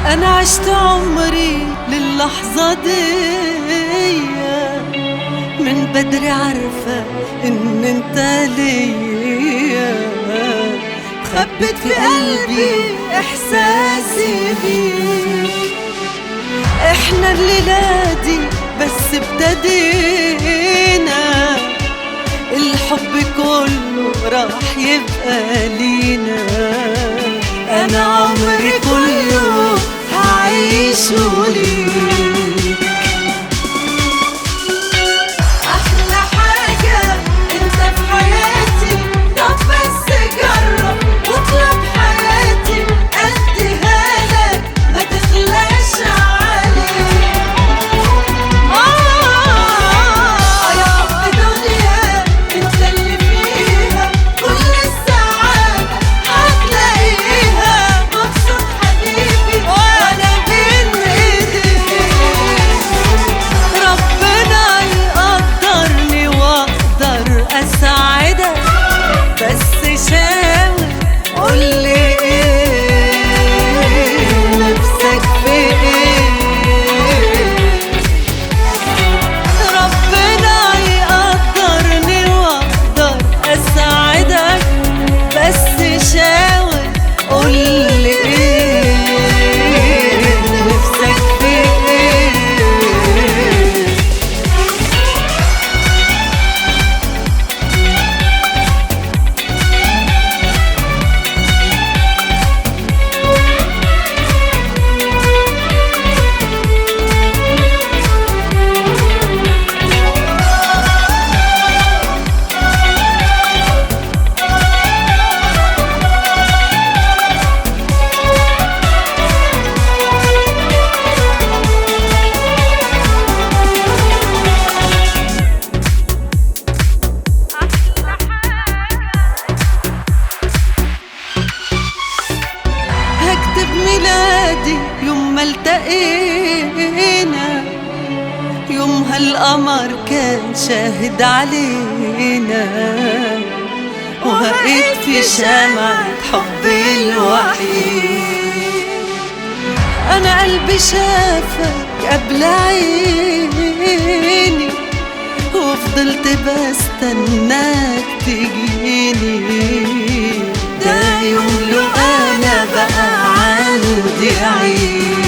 أنا عشت عمري للحظة دي، من بدري عارفة إن انت ليا، خبت في قلبي إحساسي بيك. إحنا الليلة دي بس ابتدينا، الحب كله راح يبقى لينا. أنا عمري كله هعيشه ليك. أحلى حاجة أنت في حياتي، طب بس جرب واطلب حياتي، أديها لك ما تغلاش عليك. يا حب دنيا أنت اللي فيها كل السعادة هتلاقيها، مبسوط حبيبي وأنا بين إيديك. ربنا يقدرني وأقدر أساعدك، بس شاور قولي إيه نفسك في إيه. ربنا يقدرني وأقدر أساعدك، بس شاور قولي إيه نفسك في إيه. هكتب ميلادي يوم ما التقينا، يومها القمر كان شاهد علينا، وهقيت في شمعة حبي الوحيد. أنا قلبي شافك قبل عيني، وفضلت بستناك تجيني. ده يوم لو أنا بقى عندي عيد،